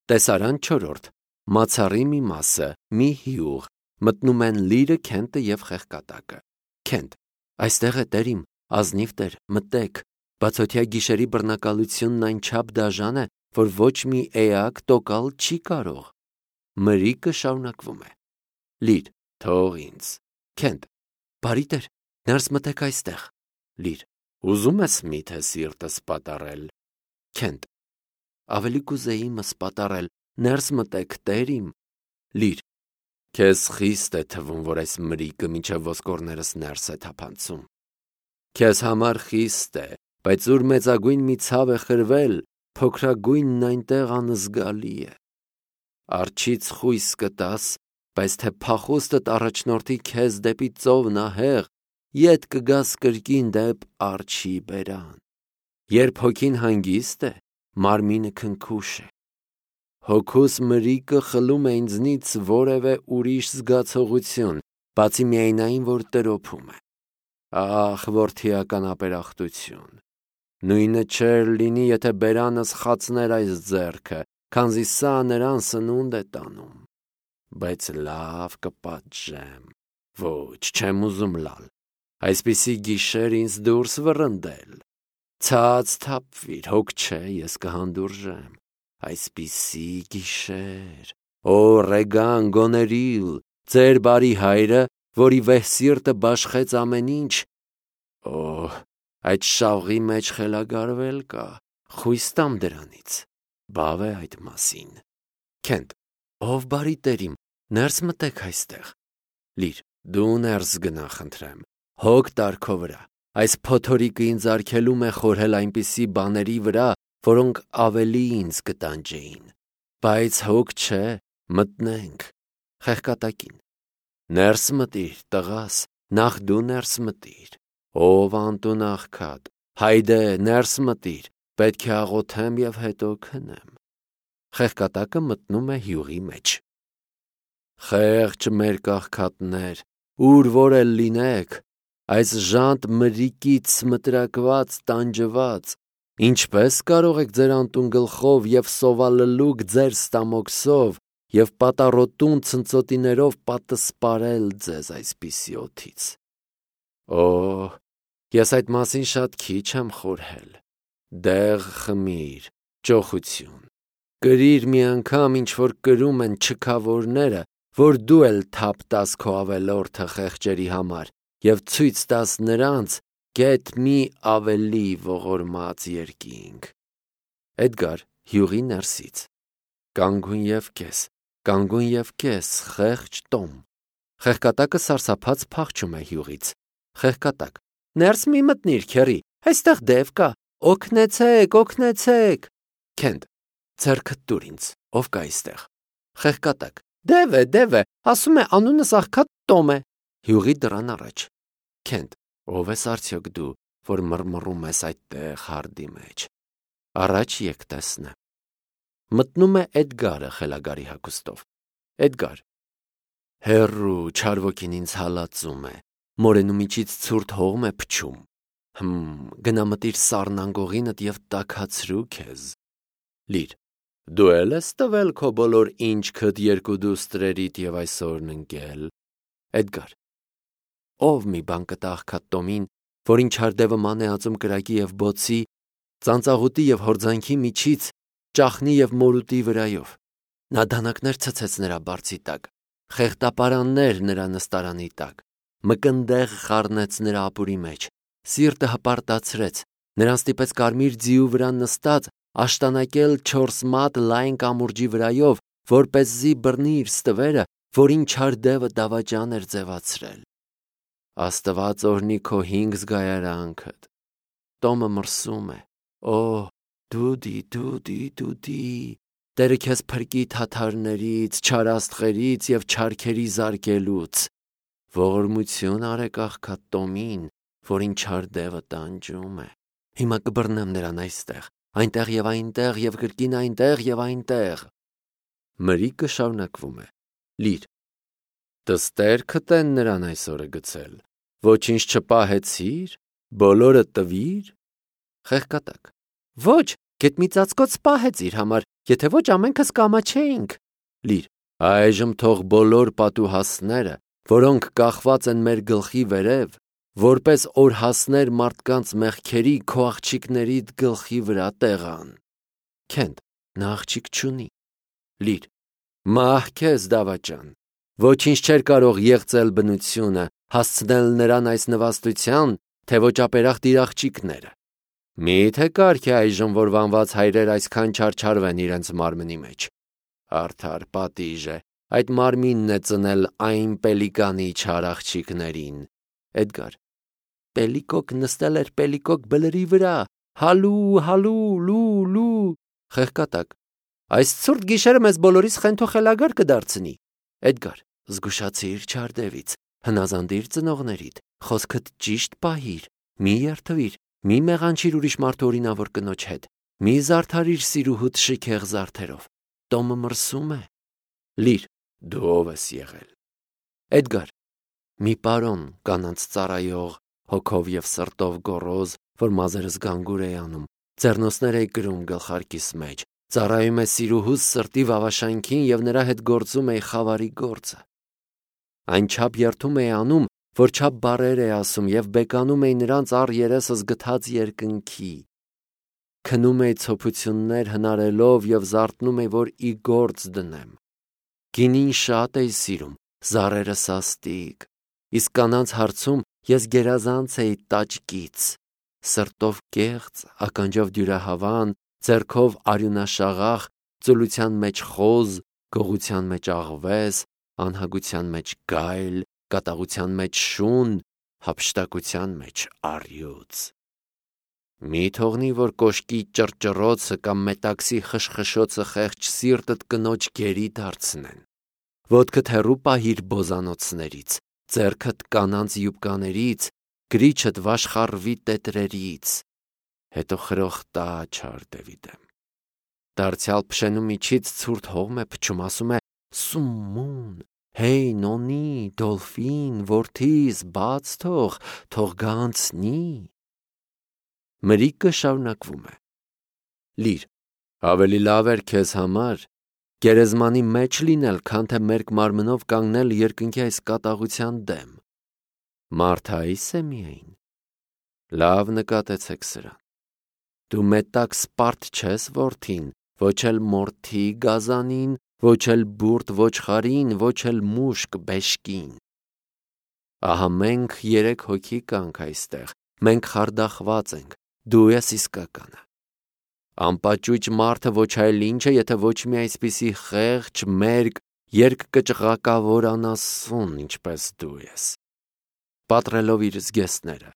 Տեսարան 4. Մացառի մի մասը, մի հյուղ, մտնում են լիրը, քենտը և խեղկատակը։ Քենտ. Այստեղ է տերիմ, ազնիվ տեր, մտեք, բացօթյա գիշերի բռնակալությունն այնչափ դաժան է, որ ոչ մի էակ տոկալ չի կարող։ Մրիկը շարունակվում է. Լիր, թող ինձ։ Քենտ. Բարի տեր, ներս մտեք այստեղ։ Լիր. Ուզում ես միթե սիրտս պատառել։ Քենտ. Ավելի կուզեի իմս պատառել, ներս մտեք տերիմ։ Լիր. Քեզ խիստ է թվում, որ այս մրիկը մինչև ոսկորներս ներս է թափանցում։ Քեզ համար խիստ է, բայց ուր մեծագույն մի ցավ է խրվել, փոքրագույնն այնտեղ անզգալի է։ Արջից խույս կտաս, բայց թե փախուստդ առաջնորդի քեզ դեպի ծով նահեղ, ետ կգաս կրկին դեպ արջի բերան։ Երբ հոգին հանգիստ է, մարմինը քնքուշ է։ Հոգուս մրիկը խլում է ինձնից որևէ ուրիշ զգացողություն, բացի միայնային, որ տրոփում է։ Ախ, որդիական ապերախտություն։ Նույնը չէր լինի, եթե բերանս խացներ այս ձեռքը, քանզի սա նրան սնունդ է տանում։ Բայց լավ կպատժեմ։ Ոչ, չեմ ուզում լալ։ Այսպիսի գիշեր ինձ դուրս վռնդել։ Ցած թափվիր, հոգ չէ, ես կհանդուրժեմ։ Այսպիսի գիշեր։ Օ, Ռեգան Գոներիլ, ձեր բարի հայրը, որի վեհ սիրտը բաշխեց ամեն ինչ։ Օ, այդ շաղի մեջ խելագարվել կա, խույս տամ դրանից։ Բավ է այդ մասին։ Քենտ. Ով բարի տերիմ, ներս մտեք այստեղ։ Լիր, դու ներս գնա խնդրեմ։ Հոգ տարքո վրա։ Այս փոթորիկը ինձ արգելում է խորհել այնպիսի բաների վրա, որոնք ավելի ինձ կտանջեին։ Բայց հոգ չէ, մտնենք։ Խեղկատակին. Ներս մտիր, տղաս, նախ դու ներս մտիր։ Ով անտուն աղքատ, հայդե, ներս մտիր, պետք է աղոթեմ և հետո քնեմ։ Խեղկատակը մտնում է հյուղի մեջ։ Խեղճ մեր կաղքատներ, ուր որ էլ լինեք, այս ժանտ մրիկից մտրակված, տանջված, ինչպես կարող եք ձեր անտուն գլխով և սովալլուկ ձեր ստամոքսով և պատառոտուն ցնծոտիներով պատսպարել ձեզ այսպիսի օդից։ Օ, ես այդ մասին շատ քիչ եմ խորհել։ Դեղ խմիր, ճոխություն։ Կրիր մի անգամ, ինչ որ կրում են չքավորները, որ դու էլ թափ տաս քո ավելորդը խեղճերի համար և ցույց տաս նրանց գեթ մի ավելի ողորմած երկինք։ Էդգար հյուղի ներսից. Կանգուն և կես, խեղճ տոմ։ Խեղկատակը սարսափած փախչում է հյուղից։ Խեղկատակ. Ներս մի մտնիր, քեռի, այստեղ դև կա, օգնեցեք, օգնեցեք։ Քենտ. Ձեռքդ տուր ինձ, ով կա այստեղ։ Խեղկատակ. Դև է, ասում է անունս աղքատ Տոմ է։ Հյուղի դռան առաջ։ Քենտ. Ով ես արդյոք դու, որ մռմռում ես այդտեղ հարդի մեջ։ Առաջ եկ տեսնեմ։ Մտնում է Էդգարը խելագարի հագուստով։ Էդգար. Հեռու, չար ոգին ինձ հալածում է, մորենու միջից ցուրտ հողմ է փչում։ Գնա մտիր սառն անգողինդ և տաքացրու քեզ։ Լիր. Դու էլ ես տվել քո բոլոր ինչքդ երկու դուստրերիդ և այսօրն ընկել։ Էդգար. Ով մի բան կտա աղքատ Տոմին, որին չարդևը ման է ածում կրակի և բոցի, ծանծաղուտի և հորձանքի միջից, ճախնի և մորուտի վրայով։ Նա դանակներ ցցեց նրա բարձի տակ, խեղտապարաններ նրա նստարանի տակ, մկնդեղ խառնեց նրա ապուրի մեջ, սիրտը հպարտացրեց, նրան ստիպեց կարմիր ձիու վրա նստած աշտանակել 4 մատ լայն կամուրջի վրայով, որպեսզի բռնի իր ստվերը, որին չարդևը դավաճան էր ձևացրել։ Աստված օրհնի քո 5 զգայարանքդ։ Տոմը մրսում է. Օ, դուդի, Տերը քեզ փրկի թաթարներից, չար աստղերից և չարքերի զարկելուց։ Ողորմություն արեք աղքատ Տոմին, որին չարդևը տանջում է։ Հիմա կբռնեմ նրան այստեղ, այնտեղ և այնտեղ և կրկին այնտեղ և այնտեղ։ Մրիկը շարունակվում է. Լիր. Դստեր են նրան այսօրը գցել, ոչինչ չպահեցիր, բոլորը տվիր։ Խեղկատակ. Ոչ, գեթ մի ծածկոց պահեց իր համար Եթե ոչ ամենքս կամաչեինք։ Լիր, այժմ թող բոլոր պատուհասները, որոնք կախված են մեր գլխի վերև, որպես օրհասներ մարդկանց մեղքերի քո աղջիկներիդ գլխի վրա տեղան։ Քենթ, նա աղջիկ չունի։ Լիր, մահ քեզ դավաճան, ոչինչ չէր կարող եղծել բնությունը, հասցնել նրան այս նվաստության, թե ոչ ապերախտ իր աղջիկները։ Միթե կարք է այժմ, որ վանված հայրեր այսքան չարչարվեն իրենց մարմնի մեջ։ Արդար պատիժ է, այդ մարմինն է ծնել այն պելիկանի չար աղջիկներին։ Էդգար, պելիկոկ նստել էր պելիկոկ բլրի վրա, հալու, լու, խեղկատակ, այս ցուրտ գիշերը մեզ բոլորիս խենթող խելագար կդարձնի։ Էդգար, զգուշացիր չար դևից, հնազանդիր ծնողներիդ, խոսքդ ճիշտ պահիր, մի երթվիր, մի մեղանչիր ուրիշ մարդու օրինավոր կնոջ հետ, մի զարդարիր սիրուհուդ շիքեղ զարդերով, Տոմը մրսում է։ Լիր, դու ով ես եղել։ Էդգար, մի պարոն կանանց ծառայող, հոգով և սրտով գոռոզ, որ մազերս գանգուր էի անում, ձեռնոցներ էի կրում գլխարկիս մեջ, ծառայում է սիրուհուս սրտի վավաշանքին և նրա հետ գործում էի խավարի գործը։ Այնչափ երթում էի անում, որ չափ բառեր էի ասում և բեկանում էի նրանց առ երեսս գթած երկնքի։ Քնում էի ցոփություններ հնարելով և զարթնում էի, որ ի գործ դնեմ։ Գինին շատ էի սիրում, զառերը սաստիկ, իսկ կանանց հարցում ես գերազանց էի տաճկից, սրտով կեղծ, ականջով դյուրահավան, ձեռքով արյունաշաղախ, ծուլության մեջ խոզ, գողության մեջ աղվես, անհագության մեջ գայլ, կատաղության մեջ շուն, հափշտակության մեջ առյուծ։ Մի թողնի, որ կոշկի ճռճռոցը կամ մետաքսի խշխշոցը խեղճ սիրտդ կնոջ գերի դարձնեն։ Ոտքդ հեռու պահիր բոզանոցներից, ձեռքդ կանանց յուբկաներից, գրիչդ վաշխառվի տետրերից, հետո խրոխտա չար դևի դեմ։ Դարձյալ փշենու միջից ցուրտ հողմ է փչում, ասում է սումմուն, հեյ նոնի, դոլֆին, որդիս, բաց թող գանցնի։ Մրիկը շարունակվում է։ Լիր, ավելի լավ էր քեզ համար գերեզմանի մեջ լինել, քան թե մերկ մարմնով կանգնել երկնքի այս կատաղության դեմ։ Մարդայիս է միայն։ Լավ նկատեցեք սրան։ Դու մետակ սպարտ չես որդին, ոչ էլ մորթի գազանին, ոչ էլ բուրդ ոչխարին, ոչ էլ մուշկ բեշկին։ Ահա մենք 3 հոգի կանք այստեղ, մենք խարդախված ենք, դու ես իսկականը։ Անպաճուճ մարդը ոչ այլ ինչ է, եթե ոչ մի այսպիսի խեղճ, մերկ, երկկճղակավոր անասուն, ինչպես դու ես։ Պատռելով իր զգեստները,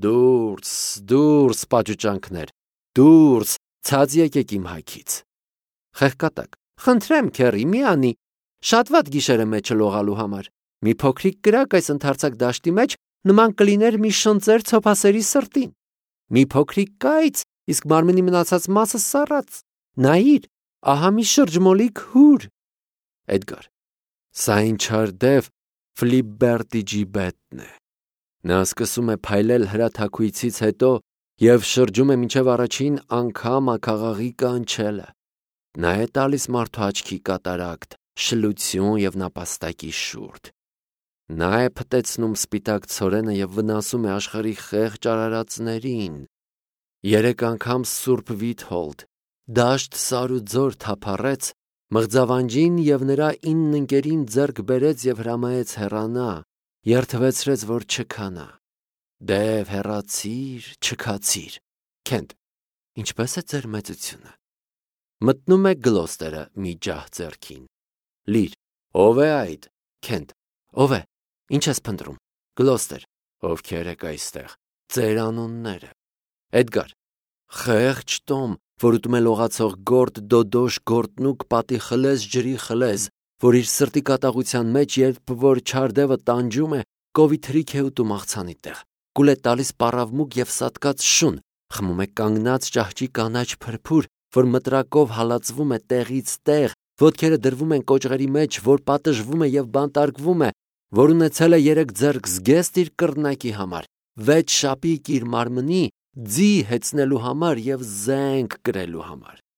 դուրս, պաճուճանքներ, դուրս, ցած եկեք իմ հայքից։ Խեղկատակ, խնդրեմ քեռի, մի անի, շատ վատ գիշերը մեջը լողալու համար, մի փոքրիկ կրակ այս ընդարձակ դաշտի մեջ նման կլիներ մի շնծեր ցոփասերի սրտին, մի փոքրիկ կայծ, իսկ մարմնի մնացած մասը սառած, նայիր, ահա մի շրջմոլիկ հուր։ Էդգար, սա ինչ չար դև Ֆլիբերտի ջիբետն է։ Նա սկսում է փայլել հրաթակույցից հետո և շրջում է մինչև առաջին անգամ աքաղաղի կանչելը։ Նա է տալիս մարդու աչքի կատարակտ, շլություն և նապաստակի շուրջ։ Նա է փտեցնում սպիտակ ցորենը և վնասում է աշխարհի խեղճ արարածներին։ 3 անգամ Սուրբ Վիթհոլդ դաշտ սար ու ձոր թափառեց, մղձավանջին և նրա 9 ընկերին ձեռք բերեց և հրամայեց հեռանա, երդվեցրեց, որ չքանա։ Դև հեռացիր, չքացիր։ Քենթ, ինչպես է ձեր մեծությունը։ Մտնում է Գլոստերը մի ջահ ձեռքին։ Լիր, ով է այդ։ Քենթ, ով է, ինչ ես փնտրում։ Գլոստեր, ովքեր եք այստեղ, ձեր անունները։ Էդգար, խեղճ Տոմ, որ ուտում է լողացող գորտ, դոդոշ, գորտնուկ, պատի խլեզ, ջրի խլեզ, որ իր սրտի կատաղության մեջ, երբ որ չար դևը տանջում է, կովի թրիք է ուտում աղցանի տեղ, կուլ է տալիս պառավմուկ և սատկած շուն, խմում է կանգնած ճահճի կանաչ փրփուր, որ մտրակով հալածվում է տեղից տեղ, ոտքերը դրվում են կոճղերի մեջ, որ պատժվում է և բանտարկվում է, որ ունեցել է 3 ձեռք զգեստ իր կռնակի համար, 6 շապիկ իր մարմնի, ձի հեծնելու համար և զենք կրելու համար։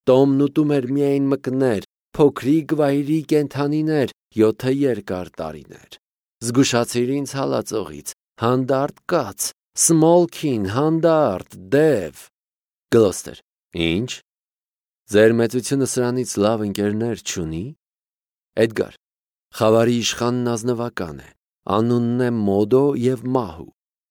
Տոմն ուտում էր միայն մկներ, փոքրիկ վայրի կենդանիներ, 7 երկար տարիներ։ Զգուշացիր ինձ հալածողից, հանդարտ կաց, Սմոլքին, հանդարտ, դև։ Գլոստեր. Ինչ։ Ձեր մեծությունը սրանից լավ ընկերներ չունի։ Էդգար. Խավարի իշխանն ազնվական է, անունն է Մոդո և Մահու։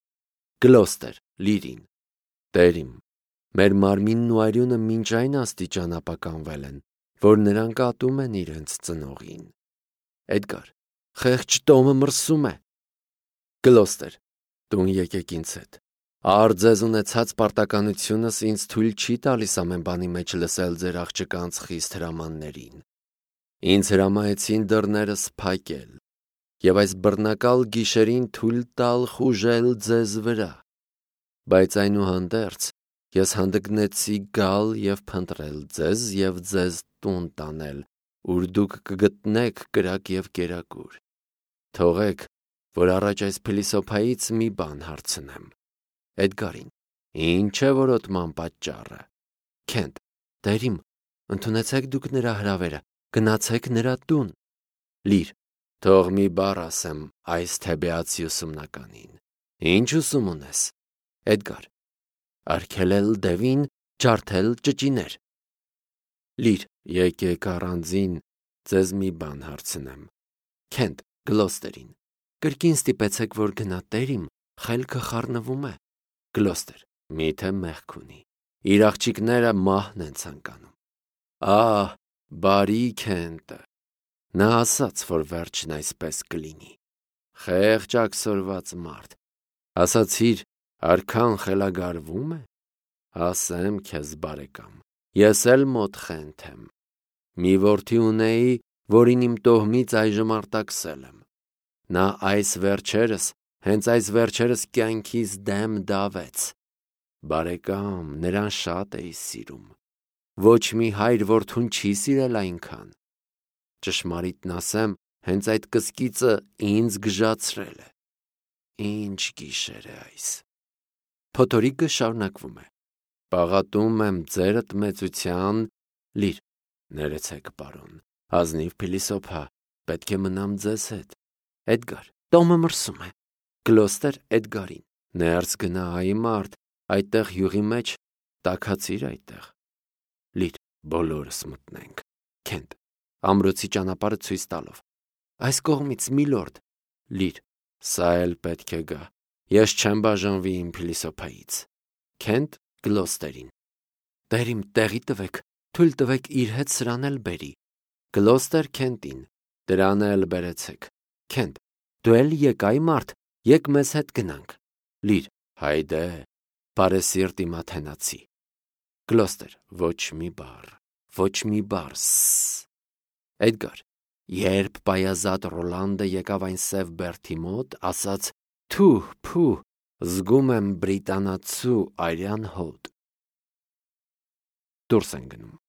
Գլոստեր Լիրին. Տեր իմ, մեր մարմինն ու արյունը մինչ այն աստիճան ապականվել են, որ նրանք ատում են իրենց ծնողին։ Էդգար. Խեղճ Տոմը մրսում է։ Գլոստեր. Տուն եկեք ինձ հետ։ Առ ձեզ ունեցած պարտականությունս ինձ թույլ չի տալիս ամեն բանի մեջ լսել ձեր աղջկանց խիստ հրամաններին։ Ինձ հրամայեցին դռներս փակել և այս բռնակալ գիշերին թույլ տալ խուժել ձեզ վրա։ Բայց այնուհանդերձ ես հանդգնեցի գալ և փնտրել ձեզ և ձեզ տուն տանել, ուր դուք կգտնեք կրակ և կերակուր։ Թողեք, որ առաջ այս փիլիսոփայից մի բան հարցնեմ։ Էդգարին. Ինչ է որոտման պատճառը։ Քենթ. Տեր իմ, ընդունեցեք դուք նրա հրավերը, գնացեք նրա տուն։ Լիր. Թող մի բառ ասեմ այս թեբեացի ուսումնականին։ Ինչ ուսում ունես։ Էդգար. Արգելել դևին, ջարդել ճճիներ։ Լիր. Եկեք առանձին ձեզ մի բան հարցնեմ։ Քենթ Գլոստերին. Կրկին ստիպեցեք, որ գնա, տեր իմ, խելքը խառնվում է։ Գլոստեր. Միթե մեղք ունի։ Իր աղջիկները մահն են ցանկանում։ Ահ, բարի Քենթը։ Նա ասաց, որ վերջն այսպես կլինի։ Խեղճ աքսորված մարդ։ Ասացիր, արքան խելագարվում է։ Ասեմ քեզ, բարեկամ, ես էլ մոտ խենթ եմ։ Մի որդի ունեի, որին իմ տոհմից այժմ արտաքսել եմ։ Նա հենց այս վերջերս կյանքիս դեմ դավեց։ Բարեկամ, նրան շատ էի սիրում։ Ոչ մի հայր որդուն չի սիրել այնքան։ Ճշմարիտն ասեմ, հենց այդ կսկիծը ինձ գժացրել է։ Ինչ գիշեր է այս։ Փոթորիկը շարունակվում է։ Պաղատում եմ ձերդ մեծության։ Լիր. Ներեցեք, պարոն, ազնիվ փիլիսոփա, պետք է մնամ ձեզ հետ։ Էդգար. Տոմը մրսում է։ Գլոստեր Էդգարին. Ներս գնա, այ մարդ, այդտեղ յուղի մեջ, տաքացիր այդտեղ։ Լիր. Բոլորս մտնենք։ Քենթ. Ամրոցի ճանապարհը ցույց տալով. Այս կողմից, միլորդ։ Լիր. Սա էլ պետք է գա։ Ես չեմ բաժանվի իմ փիլիսոփայից։ Քենթ Գլոստերին. Տեր իմ, տեղի տվեք, թույլ տվեք իր հետ սրան էլ բերի։ Գլոստեր Քենթին. Դրան էլ բերեցեք։ Քենթ. Դու էլ եկ, այ մարդ, եկ մեզ հետ գնանք։ Լիր. Հայդե, բարեսիրտ իմ աթենացի։ Գլոստեր. Ոչ մի բառ։ Էդգար. Երբ պայազատ Ռոլանդը եկավ այն սև բերդի մոտ, ասաց. Թու, զգում եմ բրիտանացու արյան հոտ։ Դուրս են գնում։